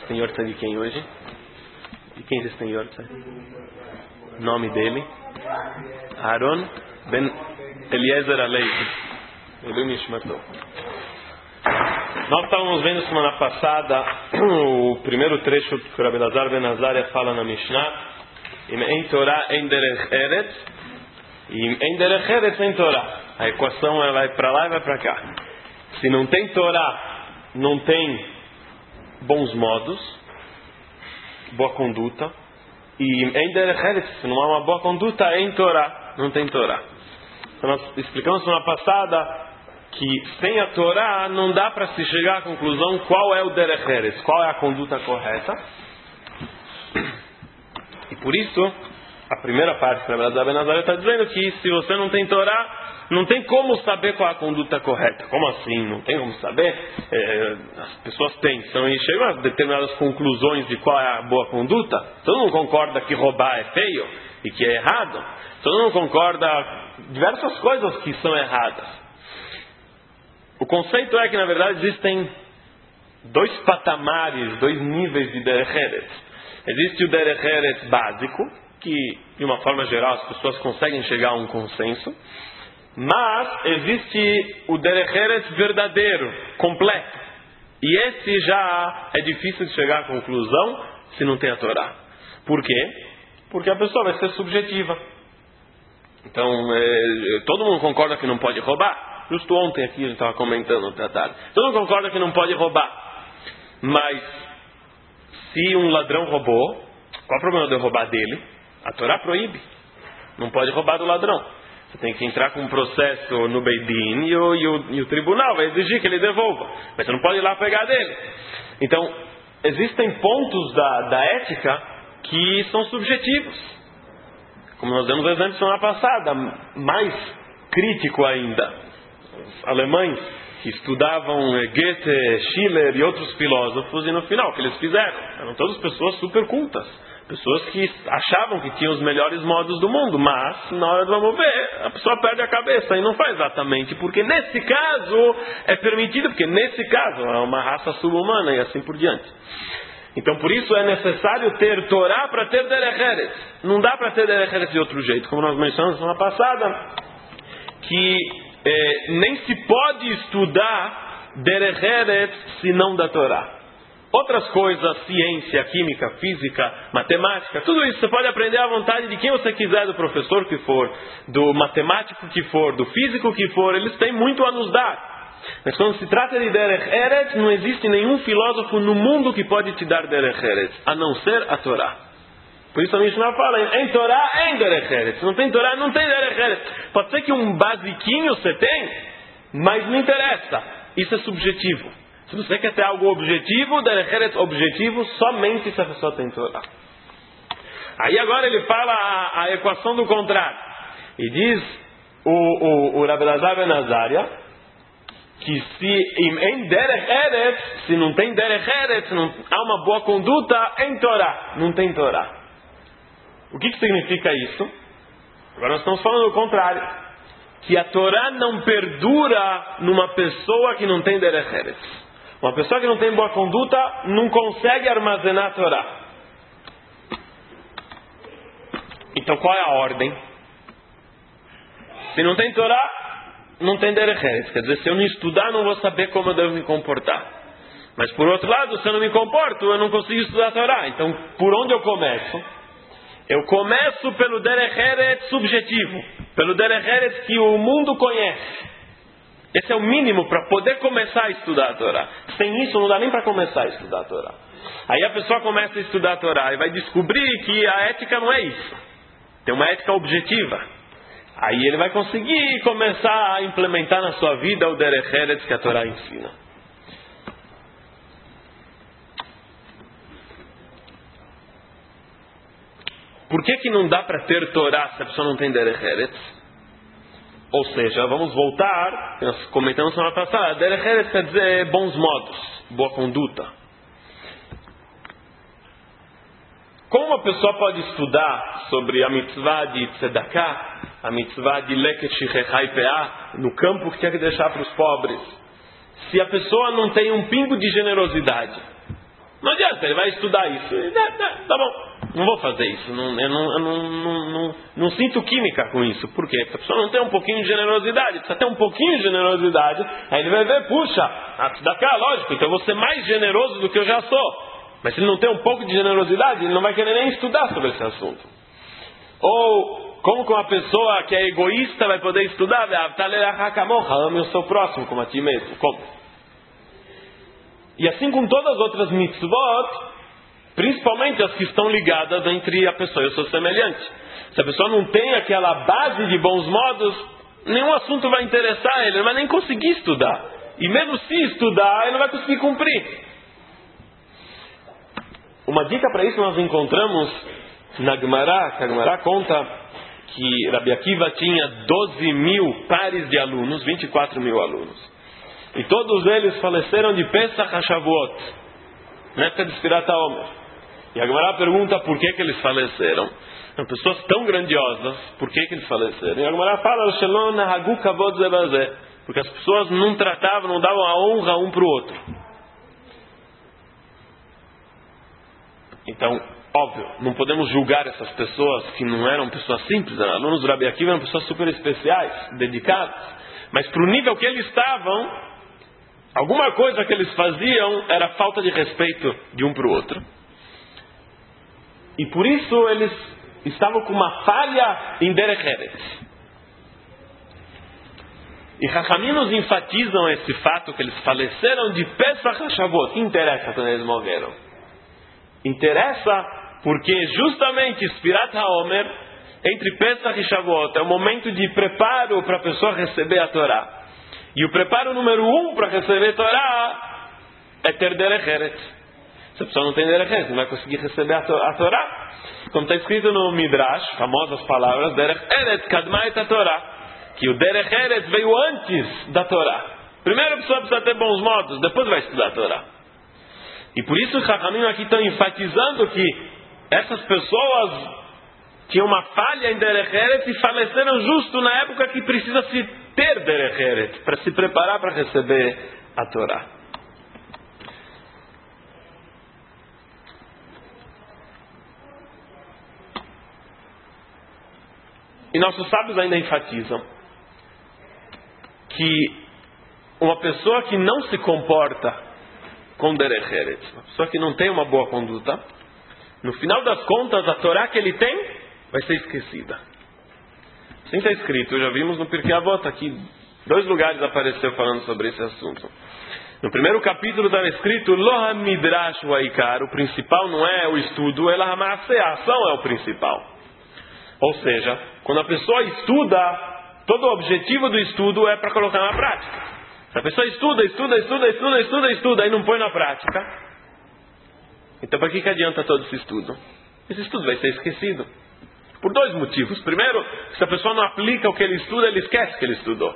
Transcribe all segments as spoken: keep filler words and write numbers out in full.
tem Yortzeit de quem hoje? De quem vocês têm Yortzeit? Nome dele? Aaron ben Eliezer Alevi. Ele Nishmato. Nós estávamos vendo semana passada o primeiro trecho que o Rabbi Elazar ben Azariah fala na Mishnah. Im en Torah en derech eretz. Im en derech eretz en Torah. A equação ela vai para lá e vai para cá. Se não tem Torá, não tem bons modos, boa conduta. E em derech eretz, se não há uma boa conduta, em Torá, não tem Torá. Então nós explicamos semana passada que sem a Torá não dá para se chegar à conclusão qual é o derech eretz, qual é a conduta correta. E por isso, a primeira parte que o Rabbi Ben Azariah está dizendo que se você não tem Torá, não tem como saber qual é a conduta correta. Como assim? Não tem como saber? É, as pessoas pensam e chegam a determinadas conclusões de qual é a boa conduta. Todo mundo concorda que roubar é feio e que é errado. Todo mundo concorda diversas coisas que são erradas. O conceito é que, na verdade, existem dois patamares, dois níveis de derech eretz. Existe o derech eretz básico, que, de uma forma geral, as pessoas conseguem chegar a um consenso. Mas existe o derech eretz verdadeiro, completo. E esse já é difícil de chegar à conclusão se não tem a Torá. Por quê? Porque a pessoa vai ser subjetiva. Então, é, todo mundo concorda que não pode roubar. Justo ontem aqui a gente estava comentando no tratado. Todo mundo concorda que não pode roubar. Mas, se um ladrão roubou, qual é o problema de eu roubar dele? A Torá proíbe. Não pode roubar do ladrão. Você tem que entrar com um processo no Beit Din e o, e, o, e o tribunal vai exigir que ele devolva. Mas você não pode ir lá pegar dele. Então, existem pontos da, da ética que são subjetivos. Como nós demos o exemplo semana passada, mais crítico ainda. Os alemães que estudavam Goethe, Schiller e outros filósofos, e no final, o que eles fizeram? Eram todas pessoas super cultas. Pessoas que achavam que tinham os melhores modos do mundo, mas na hora do vamos ver, a pessoa perde a cabeça e não faz exatamente, porque nesse caso é permitido, porque nesse caso é uma raça subhumana e assim por diante. Então por isso é necessário ter Torá para ter derech eretz. Não dá para ter derech eretz de outro jeito, como nós mencionamos na semana passada, que é, nem se pode estudar derech eretz se não da Torá. Outras coisas, ciência, química, física, matemática, tudo isso você pode aprender à vontade de quem você quiser, do professor que for, do matemático que for, do físico que for, eles têm muito a nos dar. Mas quando se trata de derech eretz, não existe nenhum filósofo no mundo que pode te dar derech eretz, a não ser a Torá. Por isso a Mishnah fala, em Torá, em derech eretz. Não tem Torá, não tem derech eretz. Pode ser que um basiquinho você tem, mas não interessa. Isso é subjetivo. Se você quer ter algo objetivo, derech eretz objetivo, somente se a pessoa tem Torá. Aí agora ele fala a, a equação do contrário. E diz o, o, o Rabbi Elazar ben Azariah que se em derech eretz, se não tem derech eretz, não há uma boa conduta em Torá. Não tem Torá. O que, que significa isso? Agora nós estamos falando do contrário. Que a Torá não perdura numa pessoa que não tem derech eretz. Uma pessoa que não tem boa conduta não consegue armazenar a Torá. Então qual é a ordem? Se não tem Torá, não tem derech eretz. Quer dizer, se eu não estudar, não vou saber como eu devo me comportar. Mas por outro lado, se eu não me comporto, eu não consigo estudar a Torá. Então, por onde eu começo? Eu começo pelo derech eretz subjetivo. Pelo derech eretz que o mundo conhece. Esse é o mínimo para poder começar a estudar a Torá. Sem isso não dá nem para começar a estudar a Torá. Aí a pessoa começa a estudar a Torá e vai descobrir que a ética não é isso. Tem uma ética objetiva. Aí ele vai conseguir começar a implementar na sua vida o derech eretz que a Torá ensina. Por que que não dá para ter Torá se a pessoa não tem derech eretz? Ou seja, vamos voltar, nós comentamos semana passada, derech eretz quer dizer bons modos, boa conduta. Como uma pessoa pode estudar sobre a mitzvah de tzedakah, a mitzvah de leket shechechai peah, no campo que tinha que deixar para os pobres, se a pessoa não tem um pingo de generosidade? Não adianta, ele vai estudar isso. E, tá, tá, tá bom, não vou fazer isso. Não, eu não, eu não, não, não, não sinto química com isso. Por quê? Porque a pessoa não tem um pouquinho de generosidade. Precisa ter um pouquinho de generosidade. Aí ele vai ver, puxa, da cá, lógico, então eu vou ser mais generoso do que eu já sou. Mas se ele não tem um pouco de generosidade, ele não vai querer nem estudar sobre esse assunto. Ou, como que uma pessoa que é egoísta vai poder estudar? Ame o seu próximo como a ti mesmo. Como? E assim com todas as outras mitzvot, principalmente as que estão ligadas entre a pessoa e o seu semelhante. Se a pessoa não tem aquela base de bons modos, nenhum assunto vai interessar ele, ele não vai nem conseguir estudar. E mesmo se estudar, ele não vai conseguir cumprir. Uma dica para isso nós encontramos na Gemara, que a Gemara conta que Rabi Akiva tinha doze mil pares de alunos, vinte e quatro mil alunos. E todos eles faleceram de Pesach a Shavuot, na época de Sfirat HaOmer. E a Gemara pergunta por que, que eles faleceram. São pessoas tão grandiosas, por que, que eles faleceram? E a Gemara fala, porque as pessoas não tratavam, não davam a honra um para o outro. Então, óbvio, não podemos julgar essas pessoas que não eram pessoas simples, eram alunos do Rabi Akiva, eram pessoas super especiais, dedicadas. Mas para o nível que eles estavam, alguma coisa que eles faziam era falta de respeito de um para o outro. E por isso eles estavam com uma falha em Derech Eretz. E Chachamim nos enfatizam esse fato que eles faleceram de Pesach a Shavuot. Que interessa quando eles morreram? Interessa porque justamente Sfirat HaOmer, entre Pesach e Shavuot, é o momento de preparo para a pessoa receber a Torá. E o preparo número um para receber a Torá é ter Derech Eretz. Se a pessoa não tem Derech Eretz, não vai conseguir receber a Torá. Como está escrito no Midrash, famosas palavras, Derech Eretz kadma et Torá, que o Derech Eretz veio antes da Torá. Primeiro a pessoa precisa ter bons modos, depois vai estudar a Torá. E por isso os Chachamim aqui estão enfatizando que essas pessoas tinham uma falha em Derech Eretz e faleceram justo na época que precisa se ter Derech Eretz, para se preparar para receber a Torá. E nossos sábios ainda enfatizam que uma pessoa que não se comporta com Derech Eretz, uma pessoa que não tem uma boa conduta, no final das contas, a Torá que ele tem vai ser esquecida. Assim está escrito, já vimos no Pirkei Avot, aqui dois lugares apareceu falando sobre esse assunto. No primeiro capítulo estava escrito Lo HaMidrash Ha'ikar, o principal não é o estudo, ela HaMaaseh, a ação é o principal. Ou seja, quando a pessoa estuda, todo o objetivo do estudo é para colocar na prática. Se a pessoa estuda, estuda, estuda, estuda, estuda, estuda e não põe na prática, então para que, que adianta todo esse estudo? Esse estudo vai ser esquecido. Por dois motivos. Primeiro, se a pessoa não aplica o que ele estuda, ele esquece que ele estudou.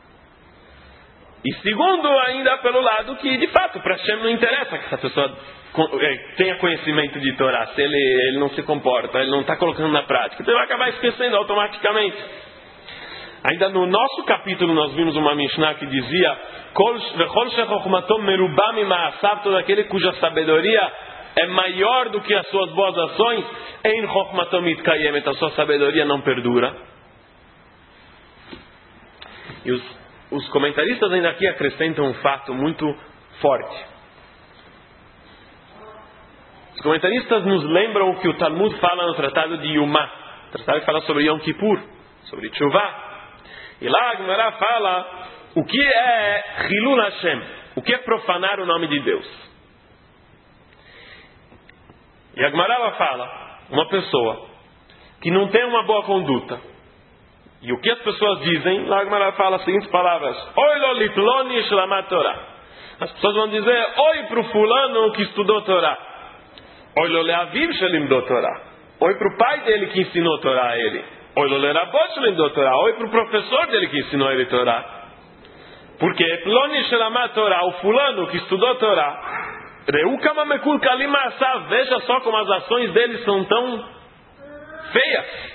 E segundo, ainda pelo lado que, de fato, para Hashem não interessa que essa pessoa tenha conhecimento de Torá, se ele, ele não se comporta, ele não está colocando na prática. Então ele vai acabar esquecendo automaticamente. Ainda no nosso capítulo nós vimos uma Mishnah que dizia todo aquele cuja sabedoria é maior do que as suas boas ações, a sua sabedoria não perdura. E os, os comentaristas ainda aqui acrescentam um fato muito forte. Os comentaristas nos lembram o que o Talmud fala no Tratado de Yumá, o tratado que fala sobre Yom Kippur, sobre Teshuvah. E lá a Gemara fala o que é Hilul Hashem, o que é profanar o nome de Deus. E a Gemara fala, uma pessoa que não tem uma boa conduta. E o que as pessoas dizem, lá a Gemara fala as seguintes palavras: Oi lo liploni shelamat Torah. As pessoas vão dizer, oi para o fulano que estudou Torá. Oi lo leaviv shelimdou Torá. Oi para o pai dele que ensinou Torá a ele. Oi lo lerabot shelimdou Torá. Oi para o professor dele que ensinou ele Torá. Porque ploni shelamat Torá, o fulano que estudou Torá, veja só como as ações dele são tão feias.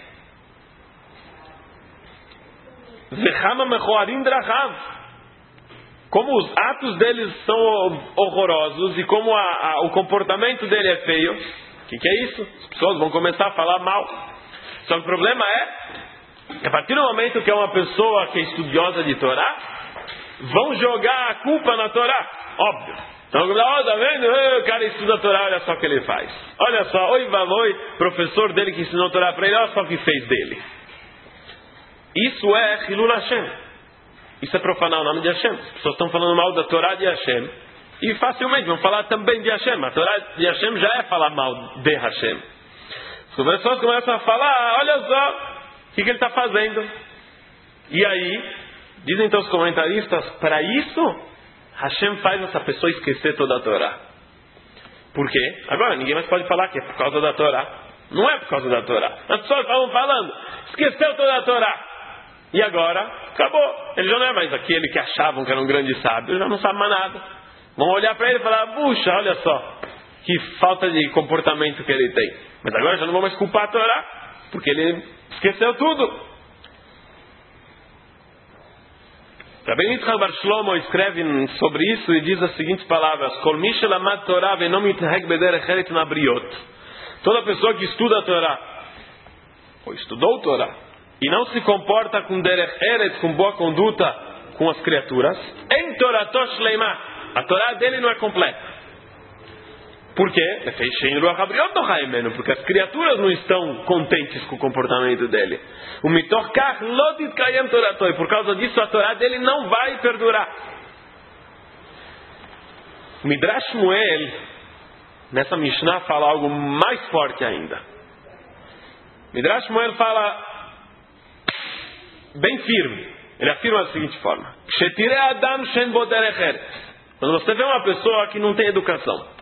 como os atos deles são horrorosos e como a, a, o comportamento dele é feio. O que, que é isso? As pessoas vão começar a falar mal. Só que o problema é que a partir do momento que é uma pessoa que é estudiosa de Torá, vão jogar a culpa na Torá. Óbvio. Então, oh, tá vendo? O cara estuda a Torá, olha só o que ele faz. Olha só, oi, valoi, professor dele que ensinou a Torá para ele, olha só o que fez dele. Isso é Hilul Hashem. Isso é profanar o nome de Hashem. As pessoas estão falando mal da Torá de Hashem. E facilmente vão falar também de Hashem. A Torá de Hashem já é falar mal de Hashem. As pessoas começam a falar, olha só, o que, que ele está fazendo. E aí, dizem então os comentaristas, para isso, Hashem faz essa pessoa esquecer toda a Torá. Por quê? Agora, ninguém mais pode falar que é por causa da Torá. Não é por causa da Torá. As pessoas estavam falando, esqueceu toda a Torá. E agora, acabou. Ele já não é mais aquele que achavam que era um grande sábio. Ele já não sabe mais nada. Vão olhar para ele e falar, puxa, olha só, que falta de comportamento que ele tem. Mas agora já não vão mais culpar a Torá, porque ele esqueceu tudo. Rabbi Yitzchak Bar Shlomo escreve sobre isso e diz as seguintes palavras: Kol mi shelamad Torah ve'no mitnaheg bederech eret nabriot. Toda pessoa que estuda a Torá, ou estudou a Torá, e não se comporta com derech eret, com boa conduta com as criaturas, em Torato shleima, a Torá dele não é completa. Por quê? Porque as criaturas não estão contentes com o comportamento dele. O mitochkach lodit kayem Torato, e por causa disso a Torá dele não vai perdurar. Midrash Shmuel, nessa Mishnah, fala algo mais forte ainda. Midrash Shmuel fala bem firme. Ele afirma da seguinte forma: quando você vê uma pessoa que não tem educação,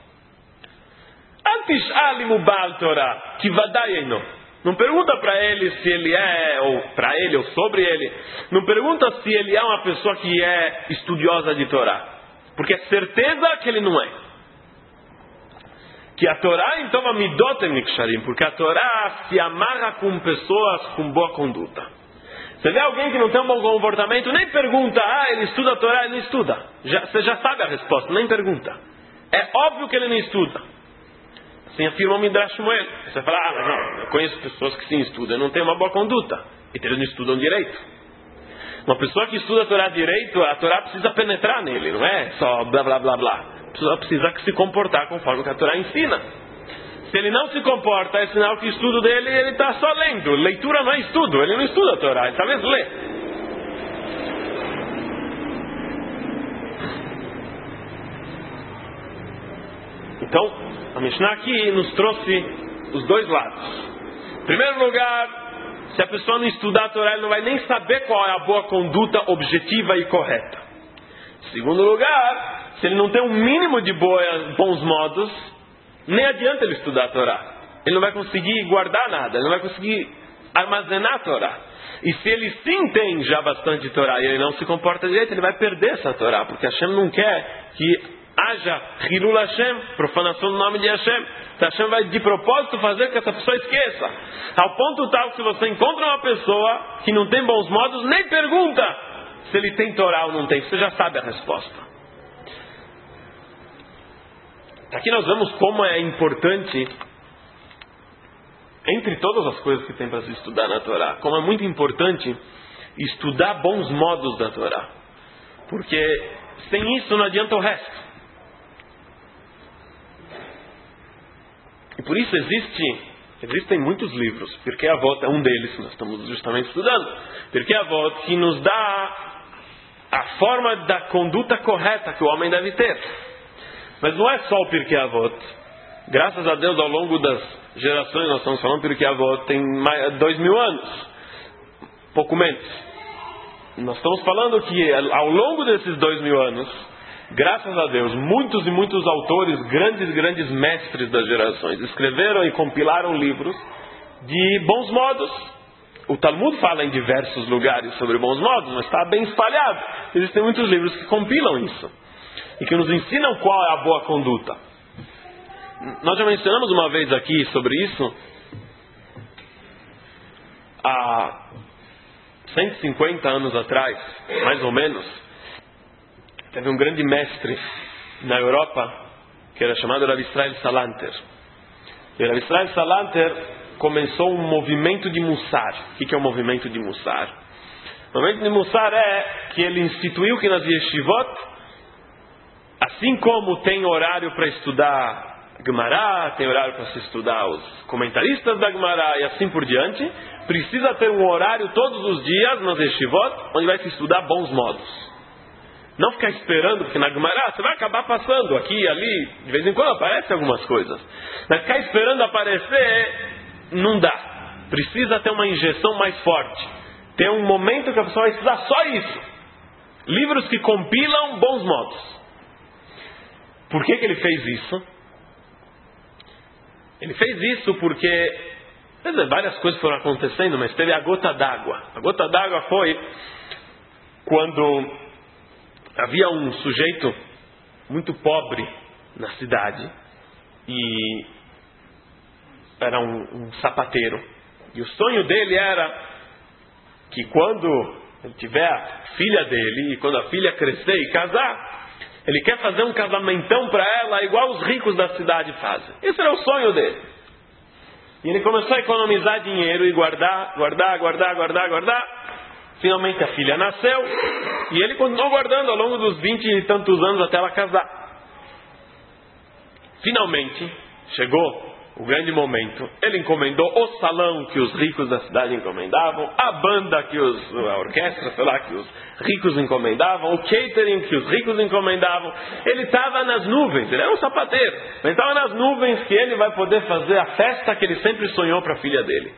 não pergunta para ele se ele é, ou para ele, ou sobre ele. Não pergunta se ele é uma pessoa que é estudiosa de Torá, porque é certeza que ele não é. Que a Torá, então, a midotem niksharim, porque a Torá se amarra com pessoas com boa conduta. Você vê alguém que não tem um bom comportamento, nem pergunta, ah, ele estuda a Torá, ele não estuda. Já, você já sabe a resposta, nem pergunta. É óbvio que ele não estuda. Assim afirma o Midrash Shmuel. Você fala, ah, mas não, eu conheço pessoas que sim estudam e não têm uma boa conduta. E eles não estudam direito. Uma pessoa que estuda a Torá direito, a Torá precisa penetrar nele, não é só blá blá blá blá. A pessoa precisa se comportar conforme que a Torá ensina. Se ele não se comporta, é sinal que o estudo dele, ele está só lendo. Leitura não é estudo, ele não estuda a Torá, ele talvez lê. Então, a Mishnah aqui nos trouxe os dois lados. Em primeiro lugar, se a pessoa não estudar a Torá, ele não vai nem saber qual é a boa conduta objetiva e correta. Em segundo lugar, se ele não tem um mínimo de boas, bons modos, nem adianta ele estudar a Torá. Ele não vai conseguir guardar nada, ele não vai conseguir armazenar a Torá. E se ele sim tem já bastante Torá e ele não se comporta direito, ele vai perder essa Torá, porque Hashem não quer que haja Hilul Hashem, profanação do nome de Hashem. Então Hashem vai de propósito fazer com que essa pessoa esqueça. Ao ponto tal que se você encontra uma pessoa que não tem bons modos, nem pergunta se ele tem Torá ou não tem, você já sabe a resposta. Aqui nós vemos como é importante, entre todas as coisas que tem para se estudar na Torá, como é muito importante estudar bons modos da Torá. Porque sem isso não adianta o resto. E por isso existe, existem muitos livros. Pirkei Avot é um deles, que nós estamos justamente estudando. Pirkei Avot, que nos dá a forma da conduta correta que o homem deve ter. Mas não é só o Pirkei Avot. Graças a Deus, ao longo das gerações, nós estamos falando Pirkei Avot tem mais de dois mil anos. Pouco menos. Nós estamos falando que ao longo desses dois mil anos, graças a Deus, muitos e muitos autores, grandes, grandes mestres das gerações, escreveram e compilaram livros de bons modos. O Talmud fala em diversos lugares sobre bons modos, mas está bem espalhado. Existem muitos livros que compilam isso e que nos ensinam qual é a boa conduta. Nós já mencionamos uma vez aqui sobre isso, há cento e cinquenta anos atrás, mais ou menos. teve um grande mestre na Europa, que era chamado Rav Israel Salanter. E Rav Israel Salanter começou um movimento de Mussar. O que é o movimento de Mussar? O movimento de Mussar é que ele instituiu que nas yeshivot, assim como tem horário para estudar Gemara, tem horário para se estudar os comentaristas da Gemara e assim por diante, precisa ter um horário todos os dias nas yeshivot, onde vai se estudar bons modos. Não ficar esperando, porque na Gemara você vai acabar passando aqui e ali, de vez em quando aparecem algumas coisas. Mas ficar esperando aparecer, não dá. Precisa ter uma injeção mais forte. Tem um momento que a pessoa vai estudar só isso. Livros que compilam bons modos. Por que que ele fez isso? Ele fez isso porque, quer dizer, várias coisas foram acontecendo, mas teve a gota d'água. A gota d'água foi quando havia um sujeito muito pobre na cidade e era um, um sapateiro. E o sonho dele era que quando ele tiver a filha dele e quando a filha crescer e casar, ele quer fazer um casamentão para ela igual os ricos da cidade fazem. Esse era o sonho dele. E ele começou a economizar dinheiro e guardar, guardar, guardar, guardar, guardar. Finalmente a filha nasceu e ele continuou guardando ao longo dos vinte e tantos anos até ela casar. Finalmente chegou o grande momento. Ele encomendou o salão que os ricos da cidade encomendavam, a banda que os, a orquestra, sei lá, que os ricos encomendavam, o catering que os ricos encomendavam. Ele estava nas nuvens, ele era um sapateiro, ele estava nas nuvens que ele vai poder fazer a festa que ele sempre sonhou para a filha dele.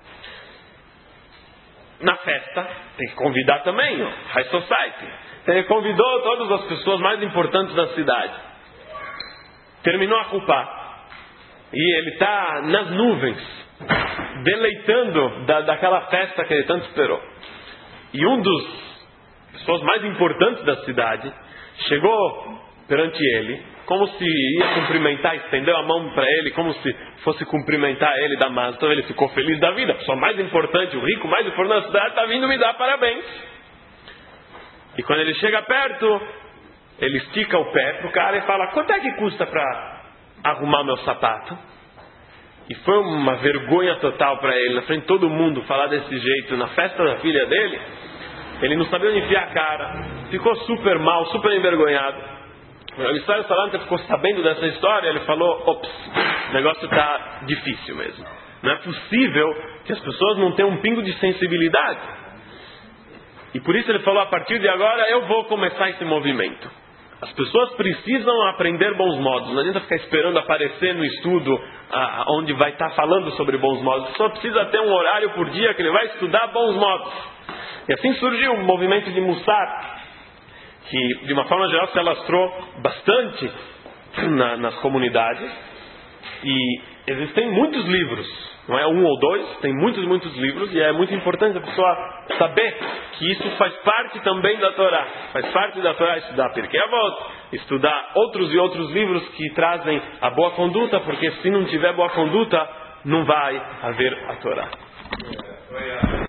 Na festa, tem que convidar também, ó, High Society. Ele convidou todas as pessoas mais importantes da cidade. Terminou a culpa. E ele está nas nuvens, deleitando da, daquela festa que ele tanto esperou. E um dos pessoas mais importantes da cidade chegou perante ele, como se ia cumprimentar, estendeu a mão para ele, como se fosse cumprimentar ele da massa. Então ele ficou feliz da vida. A pessoa mais importante, o rico mais importante da cidade, está vindo me dar parabéns. E quando ele chega perto, ele estica o pé para o cara e fala: quanto é que custa para arrumar meu sapato? E foi uma vergonha total para ele, na frente de todo mundo, falar desse jeito, na festa da filha dele. Ele não sabia onde enfiar a cara, ficou super mal, super envergonhado. O Israel Salanter ficou sabendo dessa história, ele falou: ops, o negócio está difícil mesmo. Não é possível que as pessoas não tenham um pingo de sensibilidade. E por isso ele falou: a partir de agora eu vou começar esse movimento. As pessoas precisam aprender bons modos. Não adianta ficar esperando aparecer no estudo ah, onde vai estar falando sobre bons modos. A pessoa precisa ter um horário por dia que ele vai estudar bons modos. E assim surgiu o movimento de Mussar, que de uma forma geral se alastrou bastante na, nas comunidades. E existem muitos livros. Não é um ou dois, tem muitos, muitos livros, e é muito importante a pessoa saber que isso faz parte também da Torá. Faz parte da Torá estudar Pirkei Avot, estudar outros e outros livros que trazem a boa conduta, porque se não tiver boa conduta, não vai haver a Torá.